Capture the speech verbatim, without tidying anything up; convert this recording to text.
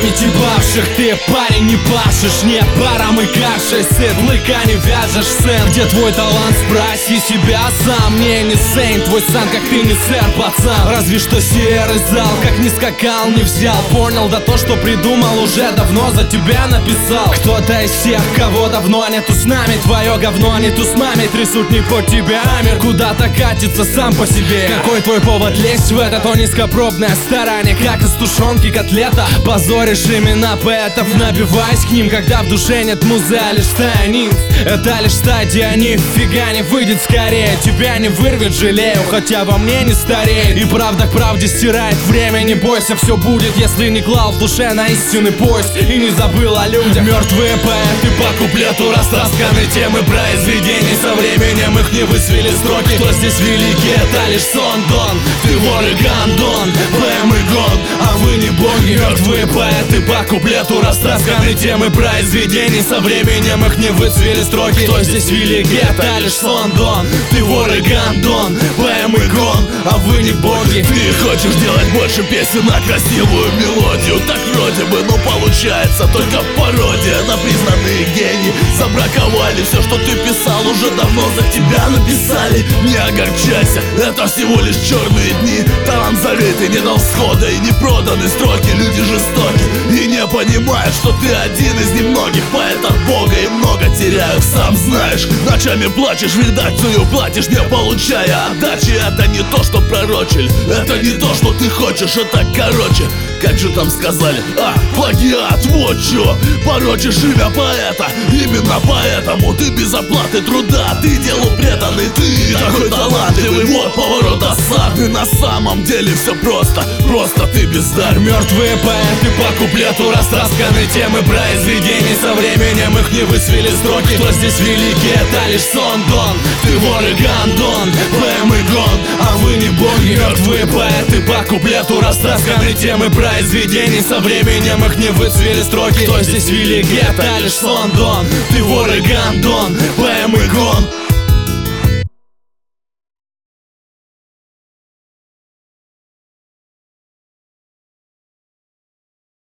памяти бавших. Ты парень не пашешь, нет паром и кашей сыт, лыка не вяжешь, сын. Где твой талант, спроси себя сам. Не, не сейн, твой сан, как ты не сэр, пацан. Разве что серый зал, как не скакал, не взял. Понял, да то, что придумал, уже давно за тебя написал. Кто-то из тех, кого давно нету с нами. Твое говно нету с нами, трясут не под тебя. Мир куда-то катится сам по себе. Какой твой повод лезть в это то низкопробное старание? Как из тушенки котлета, позоришь имена поэтов, набиваясь к ним, когда в душе нет музы, а лишь стая нимф. Это лишь стадия, нифига не выйдет скорее. Тебя не вырвет, жалею, хотя во мне не стареет. И правда к правде стирает время, не бойся, все будет, если не клал в душе на истинный поезд и не забыл о людях. Мертвые поэты по куплету, растасканы темы произведений. Со временем их не высвели строки. Кто здесь великий, это лишь сон, Дон. Ты вор и гандон, ПМ и гон, а вы не боги. Мертвые поэты по куплету, растасканы темы произведений. Со временем их не выцвели строки. Кто здесь великий, это лишь сон, Дон. Ты вор и гандон, ПМ и гон, а вы не боги. Ты хочешь делать больше песен на красивую мелодию. Так вроде бы, но получается только пародия на признанные гении. Забраковали все, что ты писал, уже давно за тебя написали. Не огорчайся, это всего лишь черные дни. Талант зарытый, не дал всхода и не проданы строки. Люди жестоки и не понимают, что ты один из немногих поэтов Бога, и много теряют, сам знаешь. Ночами плачешь, редакцию платишь, не получая отдачи. Это не то, что пророчили, это не то, что ты хочешь, это короче. Как же там сказали? А, плагиат, вот чё. Порочишь имя поэта, именно поэтому ты без оплаты труда. Ты делу преданный, ты такой талантливый, вот поворот осады. На самом деле все просто, просто ты бездарь. Мертвые поэты по куплету, растасканы темы произведений. Со временем их не высвели строки. Кто здесь великий, это лишь сон, Дон. Ты вор и гандон, ПМ и гон, а вы не боги. Мертвые поэты по куплету, растасканы темы произведений. Со временем их не выцвели строки. Кто здесь великий, это лишь сон, Дон. Ты вор и гандон, ПМ и гон.